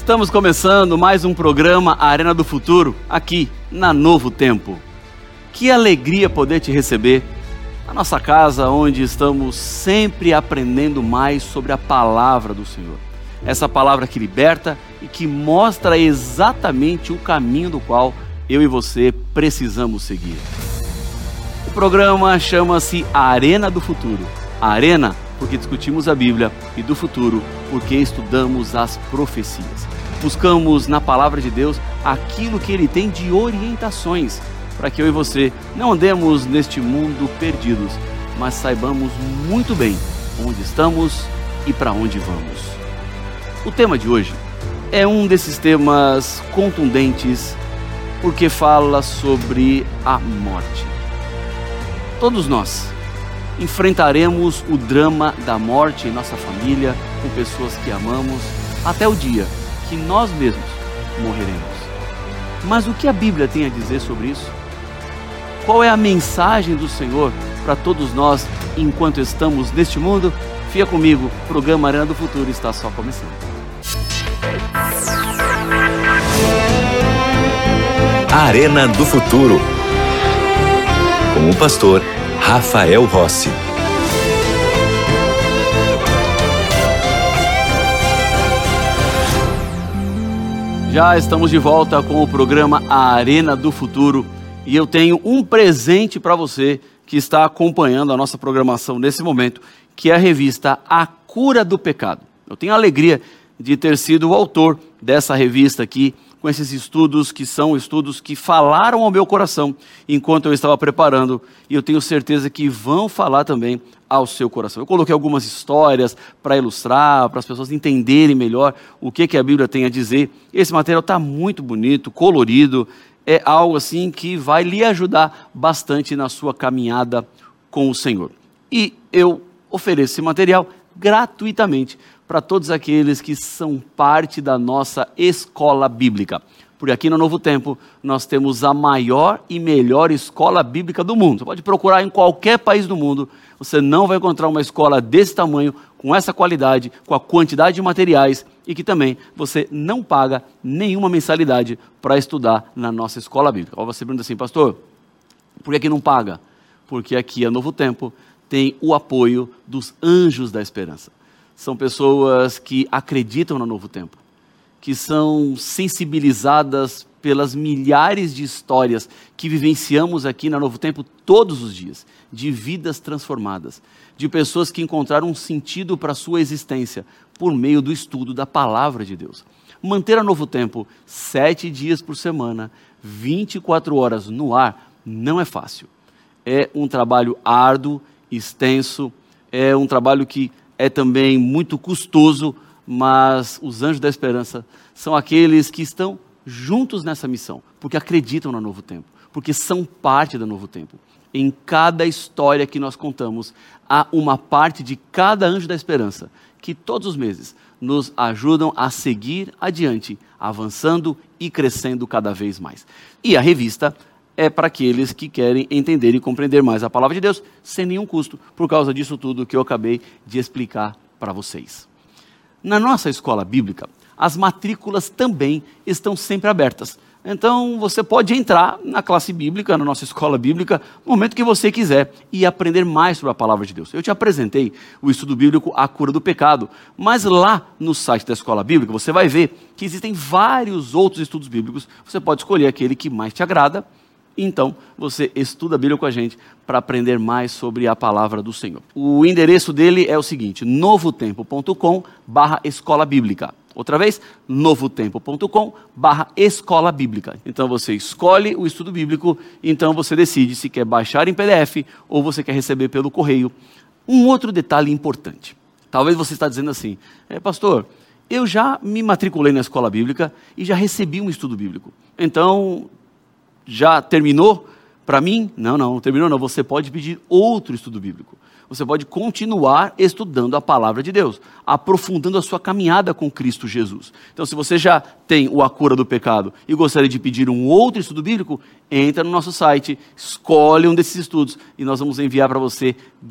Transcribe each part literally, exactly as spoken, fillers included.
Estamos começando mais um programa Arena do Futuro, aqui na Novo Tempo. Que alegria poder te receber na nossa casa, onde estamos sempre aprendendo mais sobre a palavra do Senhor. Essa palavra que liberta e que mostra exatamente o caminho do qual eu e você precisamos seguir. O programa chama-se Arena do Futuro. A Arena porque discutimos a Bíblia, e do futuro porque estudamos as profecias. Buscamos na palavra de Deus aquilo que Ele tem de orientações, para que eu e você não andemos neste mundo perdidos, mas saibamos muito bem onde estamos e para onde vamos. O tema de hoje é um desses temas contundentes, porque fala sobre a morte. Todos nós enfrentaremos o drama da morte em nossa família, com pessoas que amamos, até o dia que nós mesmos morreremos. Mas o que a Bíblia tem a dizer sobre isso? Qual é a mensagem do Senhor para todos nós enquanto estamos neste mundo? Fica comigo, o programa Arena do Futuro está só começando. Arena do Futuro, com o pastor Rafael Rossi. Já estamos de volta com o programa Arena do Futuro e eu tenho um presente para você que está acompanhando a nossa programação nesse momento, que é a revista A Cura do Pecado. Eu tenho a alegria de ter sido o autor dessa revista aqui, com esses estudos que são estudos que falaram ao meu coração enquanto eu estava preparando, e eu tenho certeza que vão falar também ao seu coração. Eu coloquei algumas histórias para ilustrar, para as pessoas entenderem melhor o que, que a Bíblia tem a dizer. Esse material está muito bonito, colorido, é algo assim que vai lhe ajudar bastante na sua caminhada com o Senhor. E eu ofereço esse material gratuitamente para todos aqueles que são parte da nossa escola bíblica. Porque aqui no Novo Tempo nós temos a maior e melhor escola bíblica do mundo. Você pode procurar em qualquer país do mundo, você não vai encontrar uma escola desse tamanho, com essa qualidade, com a quantidade de materiais, e que também você não paga nenhuma mensalidade para estudar na nossa escola bíblica. Ou você pergunta assim, pastor, por que aqui não paga? Porque aqui a Novo Tempo tem o apoio dos Anjos da Esperança. São pessoas que acreditam no Novo Tempo, que são sensibilizadas pelas milhares de histórias que vivenciamos aqui na Novo Tempo todos os dias, de vidas transformadas, de pessoas que encontraram um sentido para a sua existência por meio do estudo da Palavra de Deus. Manter a Novo Tempo sete dias por semana, vinte e quatro horas no ar, não é fácil. É um trabalho árduo, extenso, é um trabalho que é também muito custoso, mas os Anjos da Esperança são aqueles que estão juntos nessa missão, porque acreditam no Novo Tempo, porque são parte do Novo Tempo. Em cada história que nós contamos, há uma parte de cada Anjo da Esperança, que todos os meses nos ajudam a seguir adiante, avançando e crescendo cada vez mais. E a revista é para aqueles que querem entender e compreender mais a Palavra de Deus, sem nenhum custo, por causa disso tudo que eu acabei de explicar para vocês. Na nossa escola bíblica, as matrículas também estão sempre abertas. Então, você pode entrar na classe bíblica, na nossa escola bíblica, no momento que você quiser e aprender mais sobre a Palavra de Deus. Eu te apresentei o estudo bíblico A Cura do Pecado, mas lá no site da escola bíblica, você vai ver que existem vários outros estudos bíblicos. Você pode escolher aquele que mais te agrada. Então, você estuda a Bíblia com a gente para aprender mais sobre a palavra do Senhor. O endereço dele é o seguinte, novotempo ponto com barra escola bíblica. Outra vez, novotempo ponto com barra escola bíblica. Então, você escolhe o estudo bíblico, então você decide se quer baixar em P D F ou você quer receber pelo correio. Um outro detalhe importante. Talvez você está dizendo assim, é, pastor, eu já me matriculei na escola bíblica e já recebi um estudo bíblico. Então, já terminou para mim? Não, não, terminou não. Você pode pedir outro estudo bíblico. Você pode continuar estudando a Palavra de Deus, aprofundando a sua caminhada com Cristo Jesus. Então, se você já tem o A Cura do Pecado e gostaria de pedir um outro estudo bíblico, entra no nosso site, escolhe um desses estudos e nós vamos enviar para você gratuitamente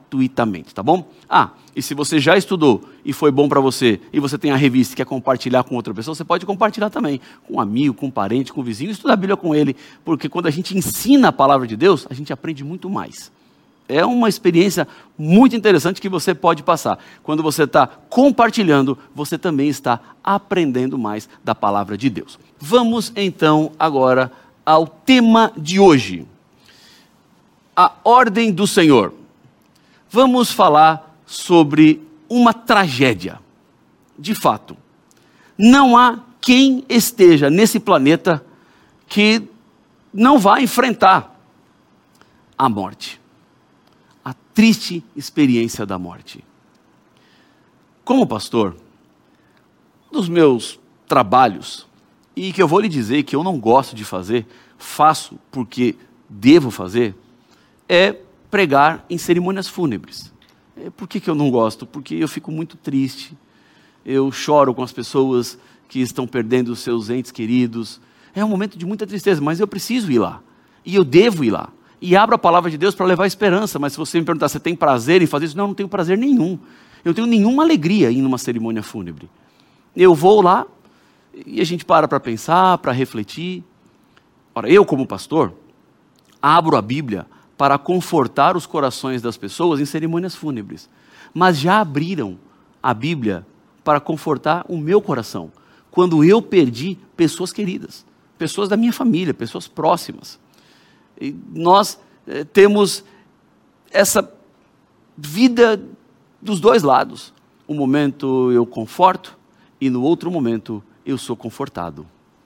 gratuitamente, tá bom? Ah, e se você já estudou e foi bom para você, e você tem a revista e quer compartilhar com outra pessoa, você pode compartilhar também, com um amigo, com um parente, com um vizinho, estudar a Bíblia com ele, porque quando a gente ensina a palavra de Deus, a gente aprende muito mais. É uma experiência muito interessante que você pode passar. Quando você está compartilhando, você também está aprendendo mais da palavra de Deus. Vamos então agora ao tema de hoje. A ordem do Senhor. Vamos falar sobre uma tragédia. De fato, não há quem esteja nesse planeta que não vá enfrentar a morte. A triste experiência da morte. Como pastor, um dos meus trabalhos, e que eu vou lhe dizer que eu não gosto de fazer, faço porque devo fazer, é pregar em cerimônias fúnebres. Por que que eu não gosto? Porque eu fico muito triste, eu choro com as pessoas que estão perdendo os seus entes queridos, é um momento de muita tristeza, mas eu preciso ir lá, e eu devo ir lá. E abro a palavra de Deus para levar esperança, mas se você me perguntar, você tem prazer em fazer isso? Não, eu não tenho prazer nenhum. Eu não tenho nenhuma alegria em ir numa cerimônia fúnebre. Eu vou lá e a gente para para pensar, para refletir. Ora, eu como pastor, abro a Bíblia para confortar os corações das pessoas em cerimônias fúnebres. Mas já abriram a Bíblia para confortar o meu coração, quando eu perdi pessoas queridas, pessoas da minha família, pessoas próximas. E nós eh, temos essa vida dos dois lados. Um momento eu conforto e no outro momento eu sou confortado.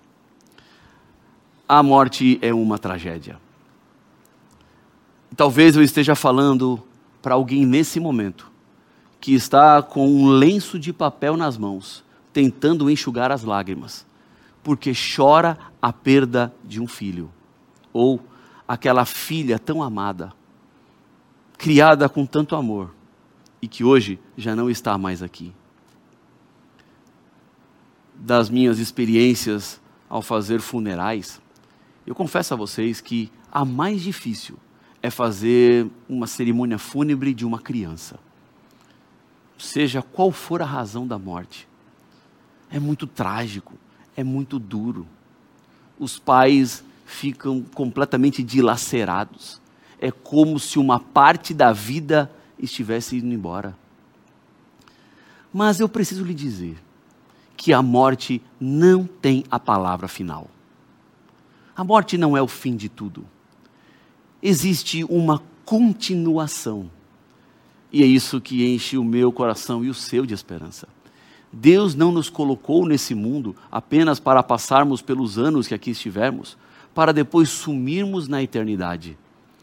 A morte é uma tragédia. Talvez eu esteja falando para alguém nesse momento que está com um lenço de papel nas mãos, tentando enxugar as lágrimas, porque chora a perda de um filho, ou aquela filha tão amada, criada com tanto amor, e que hoje já não está mais aqui. Das minhas experiências ao fazer funerais, eu confesso a vocês que a mais difícil é fazer uma cerimônia fúnebre de uma criança. Seja qual for a razão da morte. É muito trágico, é muito duro. Os pais ficam completamente dilacerados. É como se uma parte da vida estivesse indo embora. Mas eu preciso lhe dizer que a morte não tem a palavra final. A morte não é o fim de tudo. Existe uma continuação. E é isso que enche o meu coração e o seu de esperança. Deus não nos colocou nesse mundo apenas para passarmos pelos anos que aqui estivermos, para depois sumirmos na eternidade.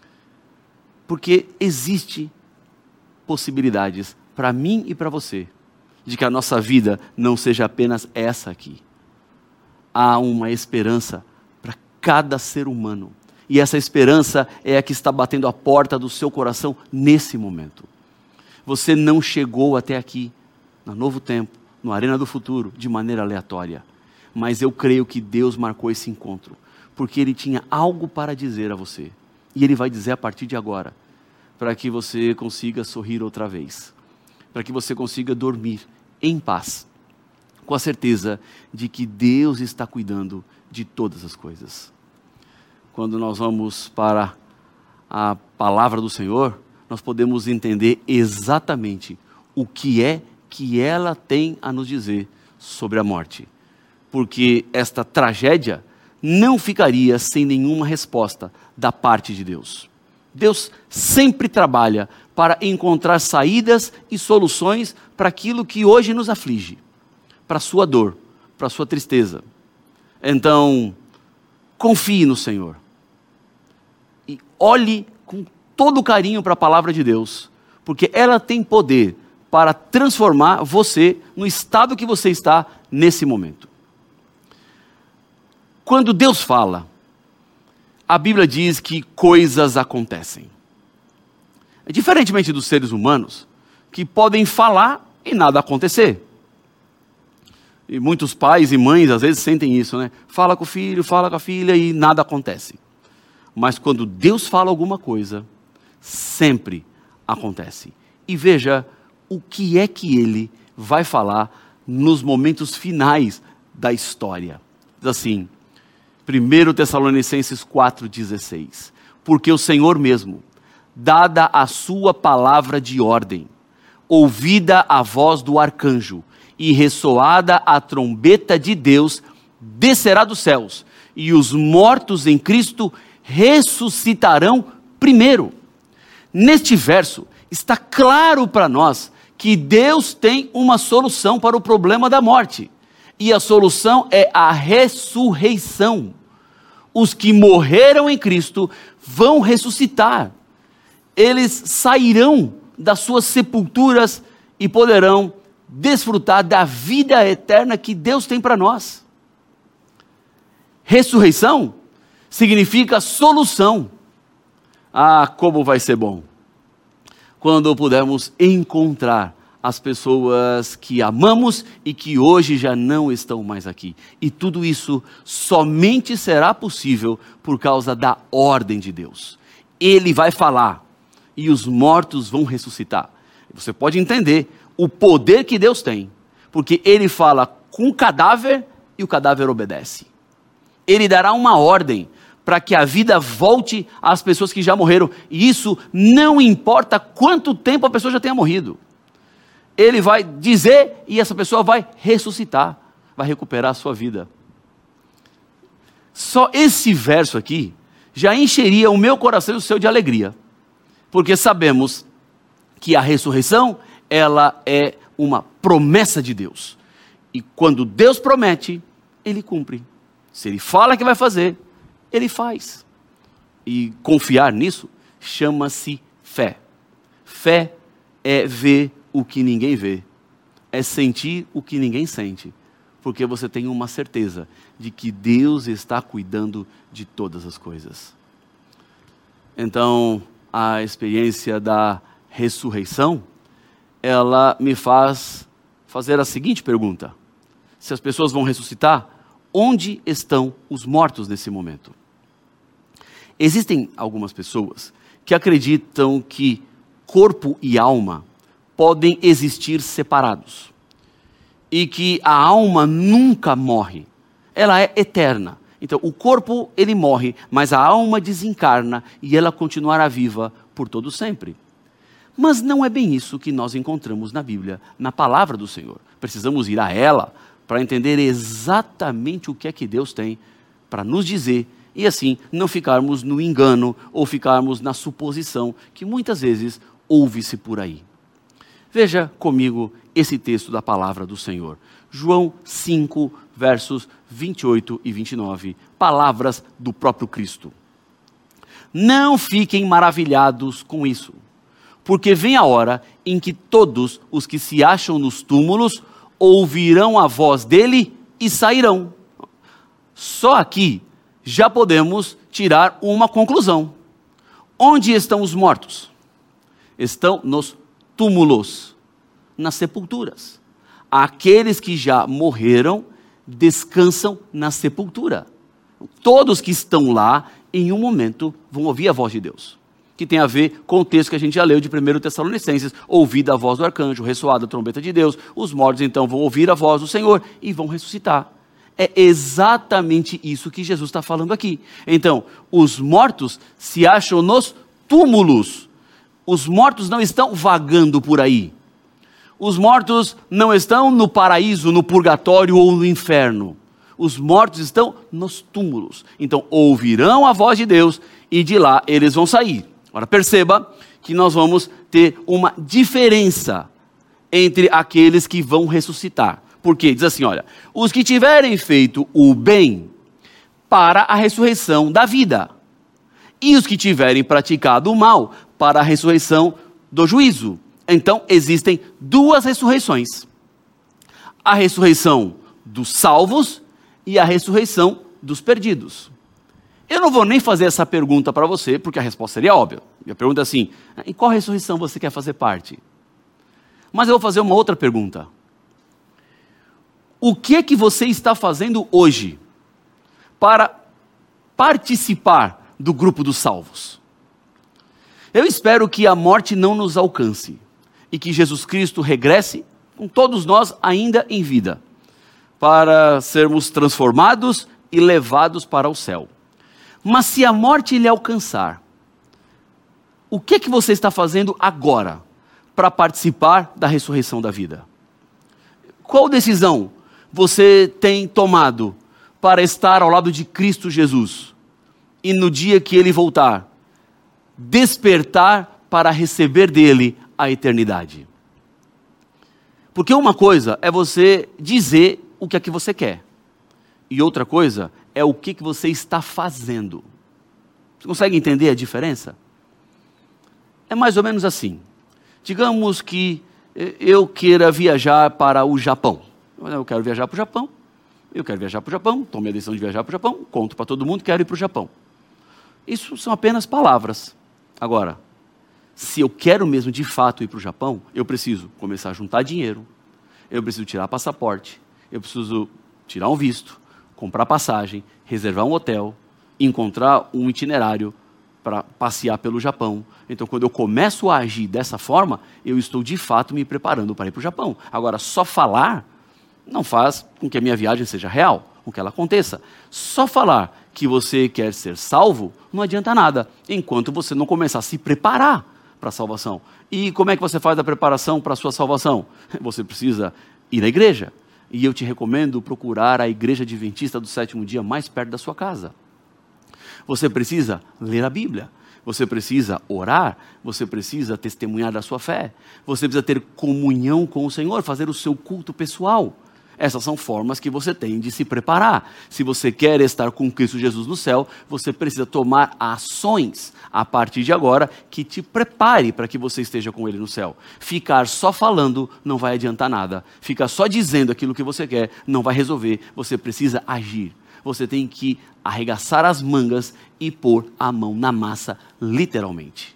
Porque existe possibilidades para mim e para você, de que a nossa vida não seja apenas essa aqui. Há uma esperança para cada ser humano. E essa esperança é a que está batendo a porta do seu coração nesse momento. Você não chegou até aqui, no Novo Tempo, no Arena do Futuro, de maneira aleatória. Mas eu creio que Deus marcou esse encontro, porque Ele tinha algo para dizer a você. E Ele vai dizer a partir de agora, para que você consiga sorrir outra vez, para que você consiga dormir em paz, com a certeza de que Deus está cuidando de todas as coisas. Quando nós vamos para a palavra do Senhor, nós podemos entender exatamente o que é que ela tem a nos dizer sobre a morte. Porque esta tragédia não ficaria sem nenhuma resposta da parte de Deus. Deus sempre trabalha para encontrar saídas e soluções para aquilo que hoje nos aflige, para a sua dor, para a sua tristeza. Então, confie no Senhor e olhe com todo carinho para a palavra de Deus, porque ela tem poder para transformar você no estado que você está nesse momento. Quando Deus fala, a Bíblia diz que coisas acontecem. Diferentemente dos seres humanos, que podem falar e nada acontecer. E muitos pais e mães às vezes sentem isso, né? Fala com o filho, fala com a filha e nada acontece. Mas quando Deus fala alguma coisa, sempre acontece. E veja o que é que ele vai falar nos momentos finais da história. Diz assim, primeiro Tessalonicenses quatro, dezesseis. Porque o Senhor mesmo, dada a sua palavra de ordem, ouvida a voz do arcanjo e ressoada a trombeta de Deus, descerá dos céus, e os mortos em Cristo ressuscitarão primeiro. Neste verso está claro para nós que Deus tem uma solução para o problema da morte. E a solução é a ressurreição. Os que morreram em Cristo vão ressuscitar. Eles sairão das suas sepulturas e poderão desfrutar da vida eterna que Deus tem para nós. Ressurreição significa solução. Ah, como vai ser bom quando pudermos encontrar as pessoas que amamos e que hoje já não estão mais aqui. E tudo isso somente será possível por causa da ordem de Deus. Ele vai falar e os mortos vão ressuscitar. Você pode entender o poder que Deus tem, porque ele fala com o cadáver e o cadáver obedece. Ele dará uma ordem para que a vida volte às pessoas que já morreram. E isso não importa quanto tempo a pessoa já tenha morrido. Ele vai dizer e essa pessoa vai ressuscitar, vai recuperar a sua vida. Só esse verso aqui já encheria o meu coração e o seu de alegria. Porque sabemos que a ressurreição, ela é uma promessa de Deus. E quando Deus promete, Ele cumpre. Se Ele fala que vai fazer, Ele faz. E confiar nisso chama-se fé. Fé é ver o que ninguém vê. É sentir o que ninguém sente. Porque você tem uma certeza de que Deus está cuidando de todas as coisas. Então, a experiência da ressurreição, ela me faz fazer a seguinte pergunta: se as pessoas vão ressuscitar, onde estão os mortos nesse momento? Existem algumas pessoas que acreditam que corpo e alma podem existir separados e que a alma nunca morre, ela é eterna. Então o corpo ele morre, mas a alma desencarna e ela continuará viva por todo sempre. Mas não é bem isso que nós encontramos na Bíblia, na palavra do Senhor. Precisamos ir a ela para entender exatamente o que é que Deus tem para nos dizer e assim não ficarmos no engano ou ficarmos na suposição que muitas vezes ouve-se por aí. Veja comigo esse texto da palavra do Senhor. João cinco, versos vinte e oito e vinte e nove, palavras do próprio Cristo. Não fiquem maravilhados com isso, porque vem a hora em que todos os que se acham nos túmulos ouvirão a voz dele e sairão. Só aqui já podemos tirar uma conclusão. Onde estão os mortos? Estão nos túmulos, nas sepulturas. Aqueles que já morreram descansam na sepultura. Todos que estão lá, em um momento, vão ouvir a voz de Deus. Que tem a ver com o texto que a gente já leu de primeiro Tessalonicenses, ouvida a voz do arcanjo, ressoada a trombeta de Deus, os mortos então vão ouvir a voz do Senhor e vão ressuscitar. É exatamente isso que Jesus está falando aqui. Então, os mortos se acham nos túmulos. Os mortos não estão vagando por aí. Os mortos não estão no paraíso, no purgatório ou no inferno. Os mortos estão nos túmulos. Então, ouvirão a voz de Deus e de lá eles vão sair. Agora, perceba que nós vamos ter uma diferença entre aqueles que vão ressuscitar. Porque diz assim, olha, os que tiverem feito o bem para a ressurreição da vida, e os que tiverem praticado o mal para a ressurreição do juízo. Então, existem duas ressurreições. A ressurreição dos salvos e a ressurreição dos perdidos. Eu não vou nem fazer essa pergunta para você, porque a resposta seria óbvia. Minha pergunta é assim, em qual ressurreição você quer fazer parte? Mas eu vou fazer uma outra pergunta. O que é que você está fazendo hoje para participar do grupo dos salvos? Eu espero que a morte não nos alcance e que Jesus Cristo regresse com todos nós ainda em vida, para sermos transformados e levados para o céu. Mas se a morte lhe alcançar, o que que você está fazendo agora para participar da ressurreição da vida? Qual decisão você tem tomado para estar ao lado de Cristo Jesus e no dia que Ele voltar, despertar para receber dele a eternidade? Porque uma coisa é você dizer o que é que você quer, e outra coisa é o que que você está fazendo. Você consegue entender a diferença? É mais ou menos assim. Digamos que eu queira viajar para o Japão. Eu quero viajar para o Japão, eu quero viajar para o Japão, tomei a decisão de viajar para o Japão, conto para todo mundo que quero ir para o Japão. Isso são apenas palavras. Agora, se eu quero mesmo de fato ir para o Japão, eu preciso começar a juntar dinheiro, eu preciso tirar passaporte, eu preciso tirar um visto, comprar passagem, reservar um hotel, encontrar um itinerário para passear pelo Japão. Então, quando eu começo a agir dessa forma, eu estou de fato me preparando para ir para o Japão. Agora, só falar não faz com que a minha viagem seja real, com que ela aconteça. Só falar que você quer ser salvo não adianta nada, enquanto você não começar a se preparar para a salvação. E como é que você faz a preparação para a sua salvação? Você precisa ir à igreja. E eu te recomendo procurar a igreja adventista do sétimo dia mais perto da sua casa. Você precisa ler a Bíblia. Você precisa orar, você precisa testemunhar da sua fé, você precisa ter comunhão com o Senhor, fazer o seu culto pessoal. Essas são formas que você tem de se preparar. Se você quer estar com Cristo Jesus no céu, você precisa tomar ações a partir de agora que te prepare para que você esteja com Ele no céu. Ficar só falando não vai adiantar nada. Ficar só dizendo aquilo que você quer não vai resolver. Você precisa agir. Você tem que arregaçar as mangas e pôr a mão na massa, literalmente.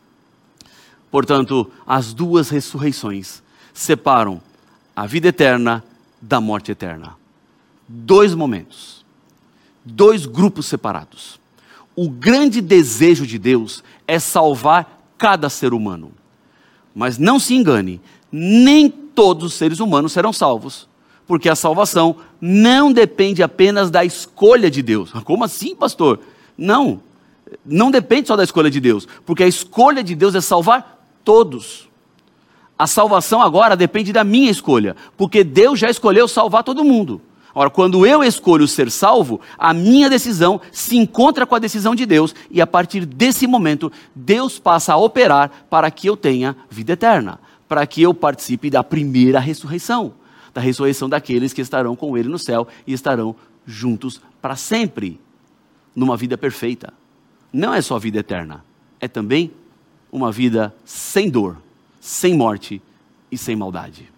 Portanto, as duas ressurreições separam a vida eterna da morte eterna. Dois momentos, dois grupos separados. O grande desejo de Deus é salvar cada ser humano. Mas não se engane, nem todos os seres humanos serão salvos. Porque a salvação não depende apenas da escolha de Deus. Como assim, pastor? Não, não depende só da escolha de Deus. Porque a escolha de Deus é salvar todos. A salvação agora depende da minha escolha. Porque Deus já escolheu salvar todo mundo. Ora, quando eu escolho ser salvo, a minha decisão se encontra com a decisão de Deus. E a partir desse momento, Deus passa a operar para que eu tenha vida eterna. Para que eu participe da primeira ressurreição. Da ressurreição daqueles que estarão com Ele no céu e estarão juntos para sempre, numa vida perfeita. Não é só vida eterna, é também uma vida sem dor, sem morte e sem maldade.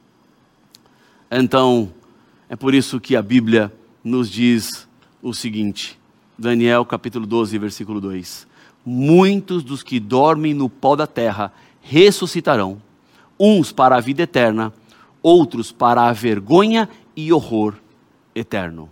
Então, é por isso que a Bíblia nos diz o seguinte, Daniel capítulo doze, versículo dois. Muitos dos que dormem no pó da terra ressuscitarão, uns para a vida eterna, outros para a vergonha e horror eterno.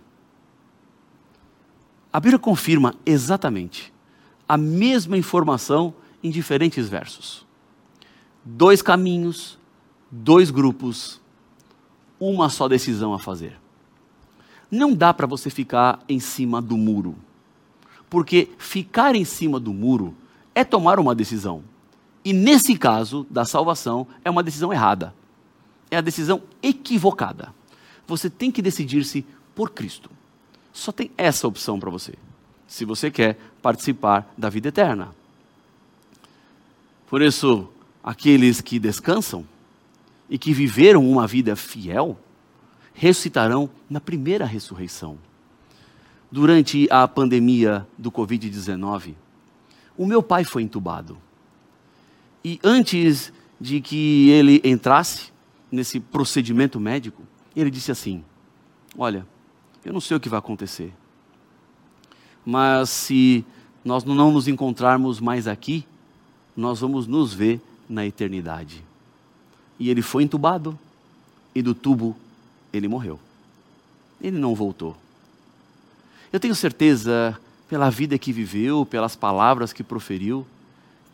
A Bíblia confirma exatamente a mesma informação em diferentes versos. Dois caminhos, dois grupos, uma só decisão a fazer. Não dá para você ficar em cima do muro, porque ficar em cima do muro é tomar uma decisão. E nesse caso da salvação é uma decisão errada. É a decisão equivocada. Você tem que decidir-se por Cristo. Só tem essa opção para você, se você quer participar da vida eterna. Por isso, aqueles que descansam e que viveram uma vida fiel, ressuscitarão na primeira ressurreição. Durante a pandemia do covid dezenove, o meu pai foi entubado. E antes de que ele entrasse nesse procedimento médico, ele disse assim, olha, eu não sei o que vai acontecer, mas se nós não nos encontrarmos mais aqui, nós vamos nos ver na eternidade. E ele foi entubado, e do tubo ele morreu. Ele não voltou. Eu tenho certeza, pela vida que viveu, pelas palavras que proferiu,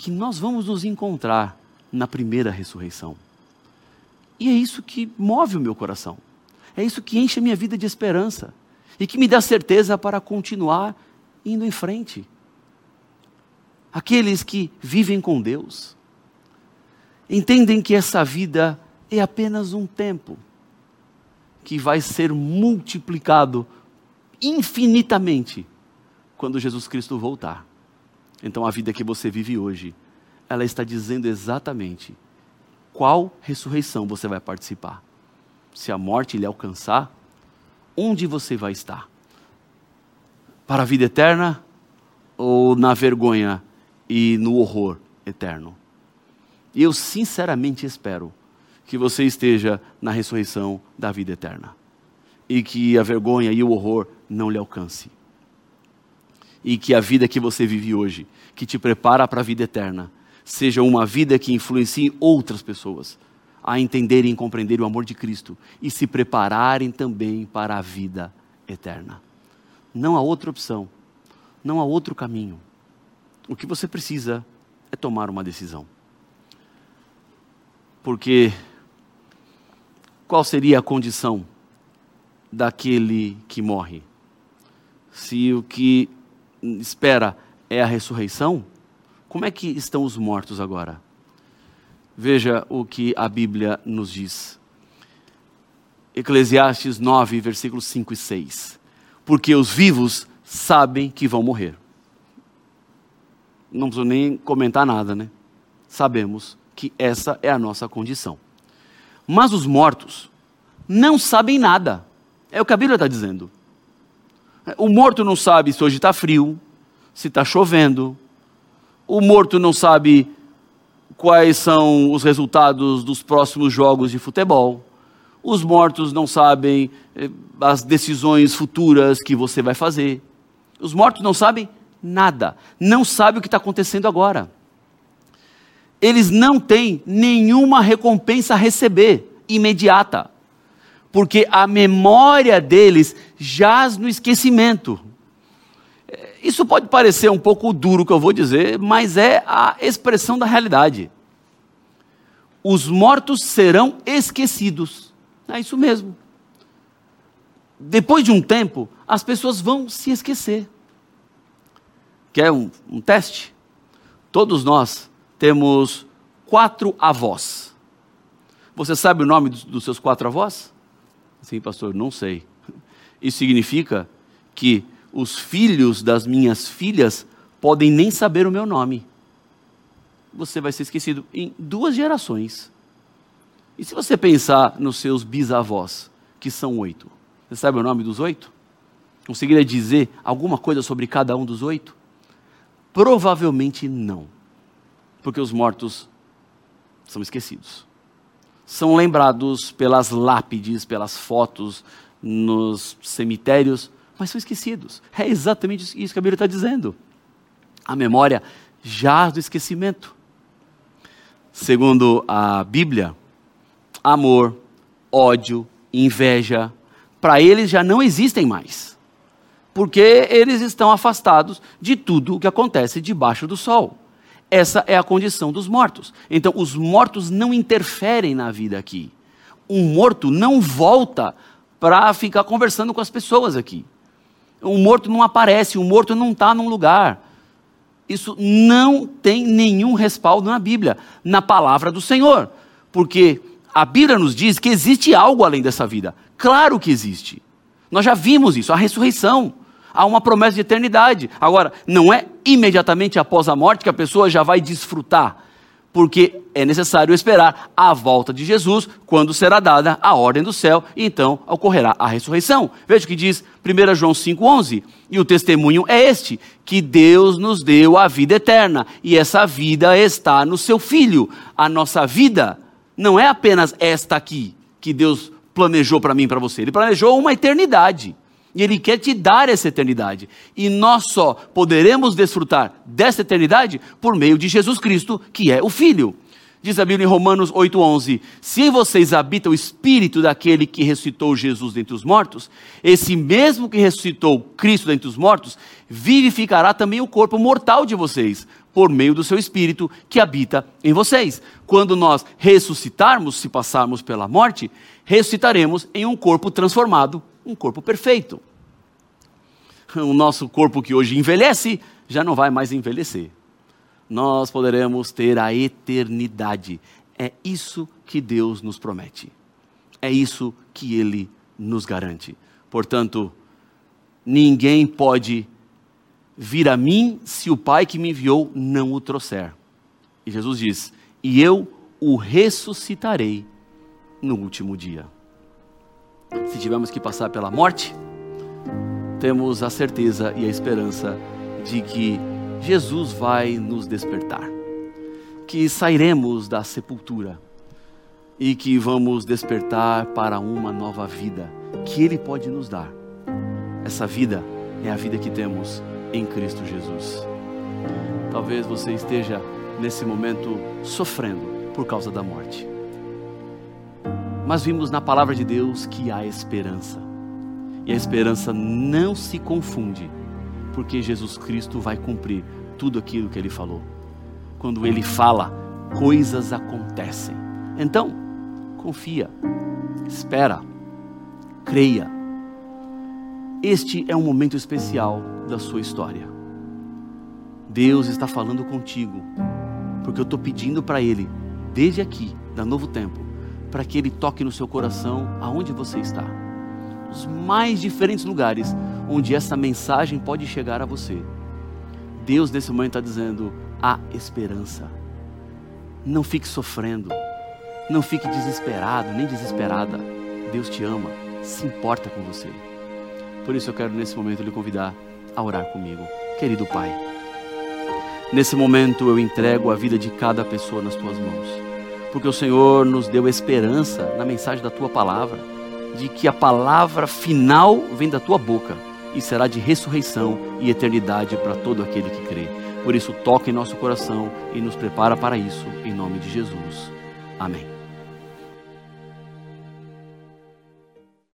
que nós vamos nos encontrar na primeira ressurreição. E é isso que move o meu coração. É isso que enche a minha vida de esperança e que me dá certeza para continuar indo em frente. Aqueles que vivem com Deus entendem que essa vida é apenas um tempo que vai ser multiplicado infinitamente quando Jesus Cristo voltar. Então a vida que você vive hoje, ela está dizendo exatamente qual ressurreição você vai participar. Se a morte lhe alcançar, onde você vai estar? Para a vida eterna ou na vergonha e no horror eterno? E eu sinceramente espero que você esteja na ressurreição da vida eterna. E que a vergonha e o horror não lhe alcance. E que a vida que você vive hoje, que te prepara para a vida eterna, seja uma vida que influencie outras pessoas a entenderem e compreenderem o amor de Cristo e se prepararem também para a vida eterna. Não há outra opção, não há outro caminho. O que você precisa é tomar uma decisão. Porque qual seria a condição daquele que morre? Se o que espera é a ressurreição, como é que estão os mortos agora? Veja o que a Bíblia nos diz. Eclesiastes nove, versículos cinco e seis. Porque os vivos sabem que vão morrer. Não preciso nem comentar nada, né? Sabemos que essa é a nossa condição. Mas os mortos não sabem nada. É o que a Bíblia está dizendo. O morto não sabe se hoje está frio, se está chovendo. O morto não sabe quais são os resultados dos próximos jogos de futebol. Os mortos não sabem eh, as decisões futuras que você vai fazer. Os mortos não sabem nada. Não sabem o que está acontecendo agora. Eles não têm nenhuma recompensa a receber imediata. Porque a memória deles jaz no esquecimento. Isso pode parecer um pouco duro o que eu vou dizer, mas é a expressão da realidade. Os mortos serão esquecidos. É isso mesmo. Depois de um tempo, as pessoas vão se esquecer. Quer um, um teste? Todos nós temos quatro avós. Você sabe o nome dos, dos seus quatro avós? Sim, pastor, não sei. Isso significa que os filhos das minhas filhas podem nem saber o meu nome. Você vai ser esquecido em duas gerações. E se você pensar nos seus bisavós, que são oito, você sabe o nome dos oito? Conseguiria dizer alguma coisa sobre cada um dos oito? Provavelmente não. Porque os mortos são esquecidos. São lembrados pelas lápides, pelas fotos nos cemitérios, mas são esquecidos. É exatamente isso que a Bíblia está dizendo. A memória jaz do esquecimento. Segundo a Bíblia, amor, ódio, inveja, para eles já não existem mais. Porque eles estão afastados de tudo o que acontece debaixo do sol. Essa é a condição dos mortos. Então, os mortos não interferem na vida aqui. Um morto não volta para ficar conversando com as pessoas aqui. Um morto não aparece, um morto não está num lugar. Isso não tem nenhum respaldo na Bíblia, na palavra do Senhor. Porque a Bíblia nos diz que existe algo além dessa vida. Claro que existe. Nós já vimos isso, a ressurreição. Há uma promessa de eternidade. Agora, não é imediatamente após a morte que a pessoa já vai desfrutar, porque é necessário esperar a volta de Jesus, quando será dada a ordem do céu, e então ocorrerá a ressurreição. Veja o que diz primeiro João cinco, onze, e o testemunho é este, que Deus nos deu a vida eterna, e essa vida está no seu Filho. A nossa vida não é apenas esta aqui, que Deus planejou para mim e para você, Ele planejou uma eternidade. E Ele quer te dar essa eternidade. E nós só poderemos desfrutar dessa eternidade por meio de Jesus Cristo, que é o Filho. Diz a Bíblia em Romanos oito, onze, se em vocês habita o Espírito daquele que ressuscitou Jesus dentre os mortos, esse mesmo que ressuscitou Cristo dentre os mortos, vivificará também o corpo mortal de vocês, por meio do seu Espírito que habita em vocês. Quando nós ressuscitarmos, se passarmos pela morte, ressuscitaremos em um corpo transformado, um corpo perfeito. O nosso corpo que hoje envelhece, já não vai mais envelhecer. Nós poderemos ter a eternidade. É isso que Deus nos promete. É isso que Ele nos garante. Portanto, ninguém pode vir a mim se o Pai que me enviou não o trouxer. E Jesus diz, e eu o ressuscitarei no último dia. Se tivermos que passar pela morte, temos a certeza e a esperança de que Jesus vai nos despertar, que sairemos da sepultura e que vamos despertar para uma nova vida que Ele pode nos dar. Essa vida é a vida que temos em Cristo Jesus. Talvez você esteja nesse momento sofrendo por causa da morte, mas vimos na palavra de Deus que há esperança, e a esperança não se confunde, porque Jesus Cristo vai cumprir tudo aquilo que Ele falou. Quando Ele fala, coisas acontecem. Então, confia, espera, creia. Este é um momento especial da sua história. Deus está falando contigo, porque eu estou pedindo para Ele, desde aqui, da Novo Tempo, para que Ele toque no seu coração, aonde você está. Os mais diferentes lugares onde essa mensagem pode chegar a você. Deus nesse momento está dizendo, há esperança. Não fique sofrendo, não fique desesperado, nem desesperada. Deus te ama, se importa com você. Por isso eu quero nesse momento lhe convidar a orar comigo. Querido Pai, nesse momento eu entrego a vida de cada pessoa nas Tuas mãos, porque o Senhor nos deu esperança na mensagem da Tua palavra, de que a palavra final vem da Tua boca e será de ressurreição e eternidade para todo aquele que crê. Por isso, toca em nosso coração e nos prepara para isso, em nome de Jesus. Amém.